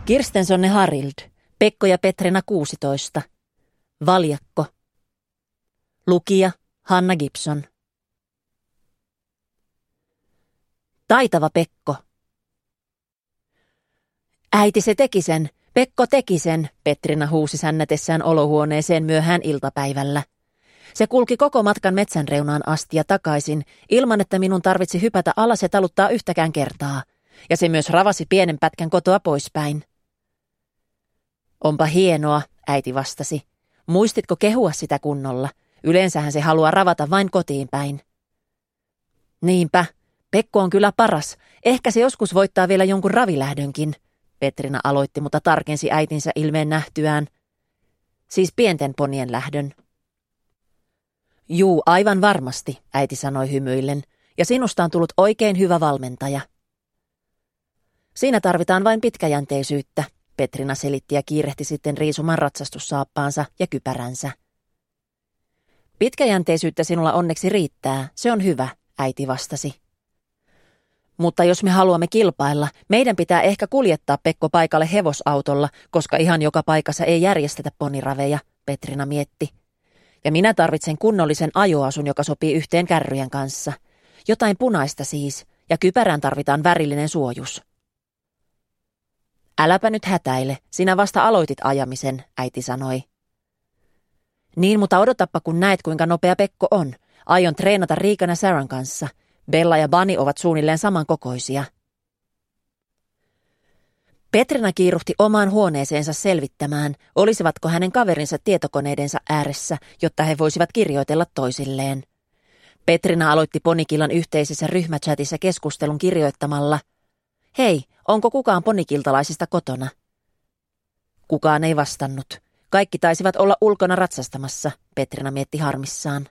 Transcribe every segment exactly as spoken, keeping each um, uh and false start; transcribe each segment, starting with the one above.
Kirstensonne Harild, Pekko ja Petrina kuusitoista. Valjakko. Lukija Hanna Gibson. Taitava Pekko. Äiti se teki sen, Pekko teki sen, Petrina huusi sännätessään olohuoneeseen myöhään iltapäivällä. Se kulki koko matkan metsän reunaan asti ja takaisin, ilman että minun tarvitsi hypätä alas ja taluttaa yhtäkään kertaa. Ja se myös ravasi pienen pätkän kotoa poispäin. Onpa hienoa, äiti vastasi. Muistitko kehua sitä kunnolla? Yleensähän se haluaa ravata vain kotiin päin. Niinpä, Pekko on kyllä paras. Ehkä se joskus voittaa vielä jonkun ravilähdönkin. Petrina aloitti, mutta tarkensi äitinsä ilmeen nähtyään. Siis pienten ponien lähdön. Juu, aivan varmasti, äiti sanoi hymyillen, ja sinusta on tullut oikein hyvä valmentaja. Siinä tarvitaan vain pitkäjänteisyyttä, Petrina selitti ja kiirehti sitten riisumaan ratsastussaappaansa ja kypäränsä. Pitkäjänteisyyttä sinulla onneksi riittää, se on hyvä, äiti vastasi. Mutta jos me haluamme kilpailla, meidän pitää ehkä kuljettaa Pekko paikalle hevosautolla, koska ihan joka paikassa ei järjestetä poniraveja, Petrina mietti. Ja minä tarvitsen kunnollisen ajoasun, joka sopii yhteen kärryjen kanssa. Jotain punaista siis, ja kypärään tarvitaan värillinen suojus. Äläpä nyt hätäile, sinä vasta aloitit ajamisen, äiti sanoi. Niin, mutta odotappa kun näet kuinka nopea Pekko on. Aion treenata Riikan ja Saran kanssa. Bella ja Bunny ovat suunnilleen samankokoisia. Petrina kiiruhti omaan huoneeseensa selvittämään, olisivatko hänen kaverinsa tietokoneidensa ääressä, jotta he voisivat kirjoitella toisilleen. Petrina aloitti Ponikillan yhteisessä ryhmächatissa keskustelun kirjoittamalla: Hei, onko kukaan ponikiltalaisista kotona? Kukaan ei vastannut. Kaikki taisivat olla ulkona ratsastamassa, Petrina mietti harmissaan.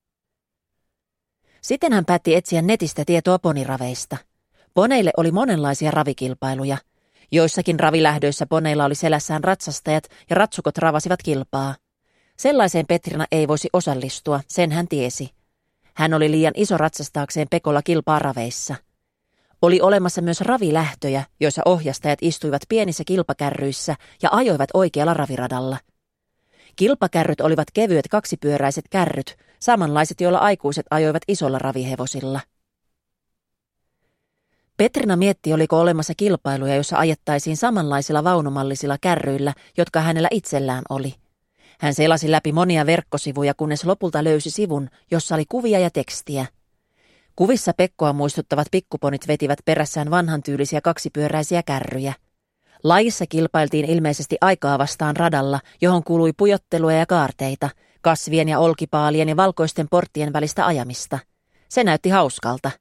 Sitten hän päätti etsiä netistä tietoa poniraveista. Poneille oli monenlaisia ravikilpailuja. Joissakin ravilähdöissä poneilla oli selässään ratsastajat ja ratsukot ravasivat kilpaa. Sellaiseen Petrina ei voisi osallistua, sen hän tiesi. Hän oli liian iso ratsastaakseen Pekolla kilpaa raveissa. Oli olemassa myös ravilähtöjä, joissa ohjastajat istuivat pienissä kilpakärryissä ja ajoivat oikealla raviradalla. Kilpakärryt olivat kevyet kaksipyöräiset kärryt, samanlaiset, joilla aikuiset ajoivat isolla ravihevosilla. Petrina mietti, oliko olemassa kilpailuja, joissa ajettaisiin samanlaisilla vaunumallisilla kärryillä, jotka hänellä itsellään oli. Hän selasi läpi monia verkkosivuja, kunnes lopulta löysi sivun, jossa oli kuvia ja tekstiä. Kuvissa Pekkoa muistuttavat pikkuponit vetivät perässään vanhantyylisiä kaksipyöräisiä kärryjä. Lajissa kilpailtiin ilmeisesti aikaa vastaan radalla, johon kuului pujottelua ja kaarteita, kasvien ja olkipaalien ja valkoisten porttien välistä ajamista. Se näytti hauskalta.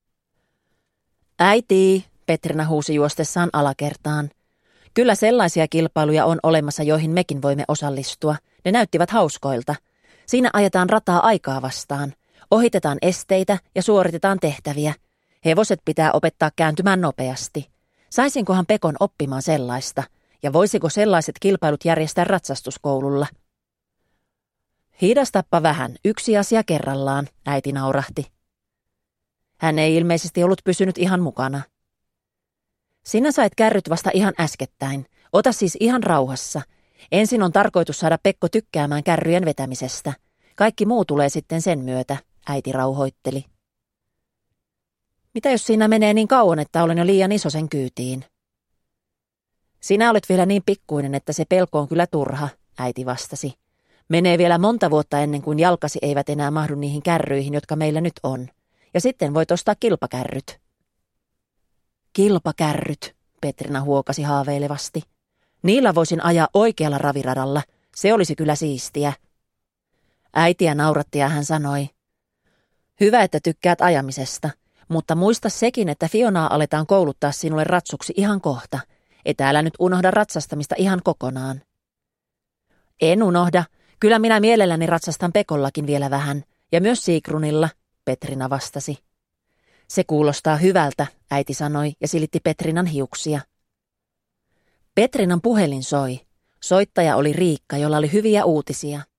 Äiti, Petrina huusi juostessaan alakertaan. Kyllä sellaisia kilpailuja on olemassa, joihin mekin voimme osallistua. Ne näyttivät hauskoilta. Siinä ajetaan rataa aikaa vastaan. Ohitetaan esteitä ja suoritetaan tehtäviä. Hevoset pitää opettaa kääntymään nopeasti. Saisinkohan Pekon oppimaan sellaista? Ja voisiko sellaiset kilpailut järjestää ratsastuskoululla? Hidastappa vähän, yksi asia kerrallaan, äiti naurahti. Hän ei ilmeisesti ollut pysynyt ihan mukana. Sinä sait kärryt vasta ihan äskettäin. Ota siis ihan rauhassa. Ensin on tarkoitus saada Pekko tykkäämään kärryjen vetämisestä. Kaikki muu tulee sitten sen myötä, äiti rauhoitteli. Mitä jos siinä menee niin kauan, että olen jo liian iso sen kyytiin? Sinä olet vielä niin pikkuinen, että se pelko on kyllä turha, äiti vastasi. Menee vielä monta vuotta ennen kuin jalkasi eivät enää mahdu niihin kärryihin, jotka meillä nyt on. Ja sitten voit ostaa kilpakärryt. Kilpakärryt, Petrina huokasi haaveilevasti. Niillä voisin ajaa oikealla raviradalla. Se olisi kyllä siistiä. Äitiä nauratti ja hän sanoi: Hyvä, että tykkäät ajamisesta, mutta muista sekin, että Fionaa aletaan kouluttaa sinulle ratsuksi ihan kohta. Et älä nyt unohda ratsastamista ihan kokonaan. En unohda. Kyllä minä mielelläni ratsastan Pekollakin vielä vähän, ja myös Sigrunilla, Petrina vastasi. Se kuulostaa hyvältä, äiti sanoi ja silitti Petrinan hiuksia. Petrinan puhelin soi. Soittaja oli Riikka, jolla oli hyviä uutisia.